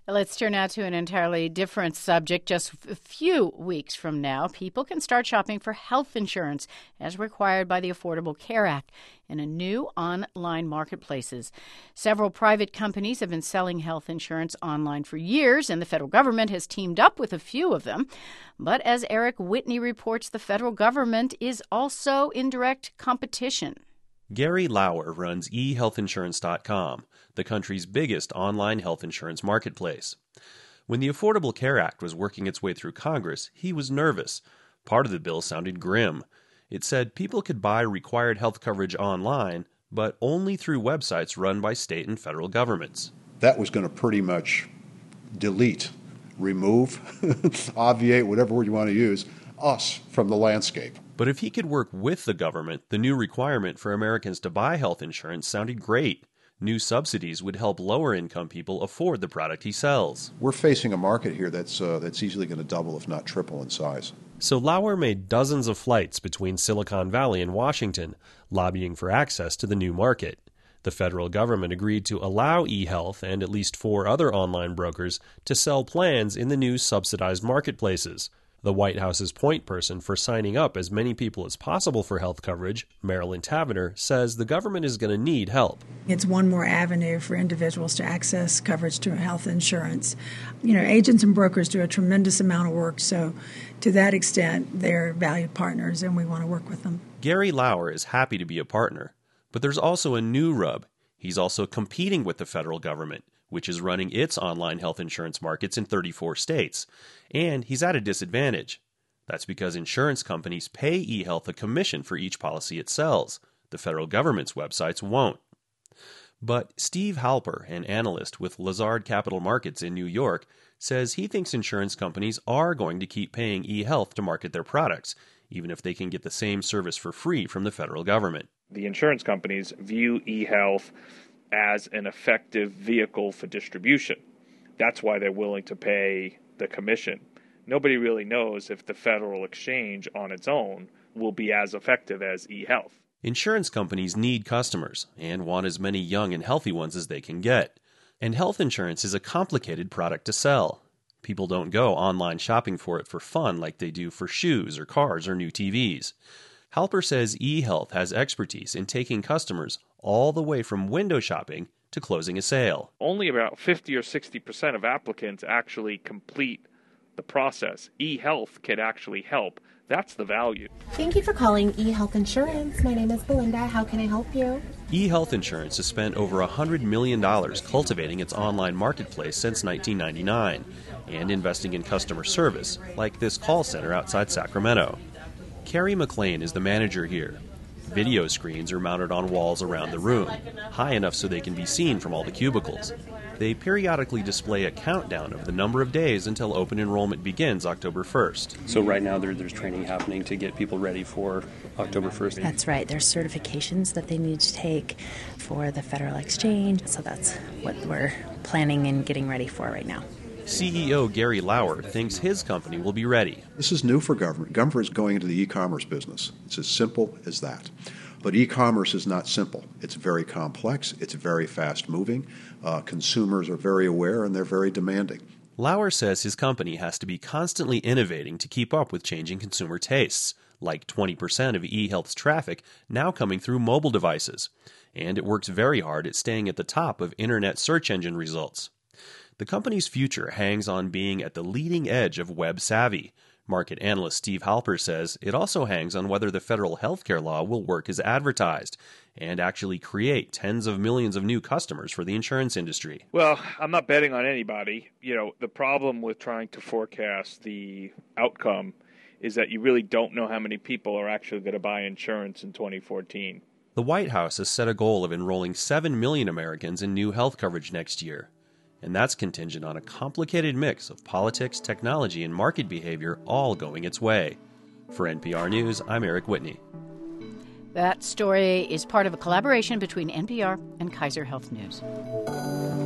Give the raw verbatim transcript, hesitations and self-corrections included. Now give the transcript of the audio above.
Let's turn now to an entirely different subject. Just a few weeks from now, people can start shopping for health insurance as required by the Affordable Care Act in a new online marketplaces. Several private companies have been selling health insurance online for years, and the federal government has teamed up with a few of them. But as Eric Whitney reports, the federal government is also in direct competition. Gary Lauer runs e health insurance dot com, the country's biggest online health insurance marketplace. When the Affordable Care Act was working its way through Congress, he was nervous. Part of the bill sounded grim. It said people could buy required health coverage online, but only through websites run by state and federal governments. That was going to pretty much delete, remove, obviate, whatever word you want to use, us from the landscape. But if he could work with the government, the new requirement for Americans to buy health insurance sounded great. New subsidies would help lower-income people afford the product he sells. We're facing a market here that's uh, that's easily going to double, if not triple, in size. So Lauer made dozens of flights between Silicon Valley and Washington, lobbying for access to the new market. The federal government agreed to allow eHealth and at least four other online brokers to sell plans in the new subsidized marketplaces. The White House's point person for signing up as many people as possible for health coverage, Marilyn Tavenner, says the government is going to need help. It's one more avenue for individuals to access coverage to health insurance. You know, agents and brokers do a tremendous amount of work, so to that extent, they're valued partners, and we want to work with them. Gary Lauer is happy to be a partner, but there's also a new rub. He's also competing with the federal government, which is running its online health insurance markets in thirty-four states. And he's at a disadvantage. That's because insurance companies pay eHealth a commission for each policy it sells. The federal government's websites won't. But Steve Halper, an analyst with Lazard Capital Markets in New York, says he thinks insurance companies are going to keep paying eHealth to market their products, even if they can get the same service for free from the federal government. The insurance companies view eHealth as an effective vehicle for distribution. That's why they're willing to pay the commission. Nobody really knows if the federal exchange on its own will be as effective as eHealth. Insurance companies need customers and want as many young and healthy ones as they can get. And health insurance is a complicated product to sell. People don't go online shopping for it for fun like they do for shoes or cars or new T Vs. Halper says eHealth has expertise in taking customers all the way from window shopping to closing a sale. Only about fifty or sixty percent of applicants actually complete the process. eHealth can actually help. That's the value. Thank you for calling eHealth Insurance. My name is Belinda. How can I help you? eHealth Insurance has spent over one hundred million dollars cultivating its online marketplace since nineteen ninety-nine and investing in customer service, like this call center outside Sacramento. Carrie McLean is the manager here. Video screens are mounted on walls around the room, high enough so they can be seen from all the cubicles. They periodically display a countdown of the number of days until open enrollment begins October first. So right now there, there's training happening to get people ready for October first. That's right. There's certifications that they need to take for the federal exchange. So that's what we're planning and getting ready for right now. C E O Gary Lauer thinks his company will be ready. This is new for government. Government is going into the e-commerce business. It's as simple as that. But e-commerce is not simple. It's very complex. It's very fast-moving. Uh, consumers are very aware, and they're very demanding. Lauer says his company has to be constantly innovating to keep up with changing consumer tastes, like twenty percent of eHealth's traffic now coming through mobile devices. And it works very hard at staying at the top of internet search engine results. The company's future hangs on being at the leading edge of web savvy. Market analyst Steve Halper says it also hangs on whether the federal healthcare law will work as advertised and actually create tens of millions of new customers for the insurance industry. Well, I'm not betting on anybody. You know, the problem with trying to forecast the outcome is that you really don't know how many people are actually going to buy insurance in twenty fourteen. The White House has set a goal of enrolling seven million Americans in new health coverage next year. And that's contingent on a complicated mix of politics, technology, and market behavior all going its way. For N P R News, I'm Eric Whitney. That story is part of a collaboration between N P R and Kaiser Health News.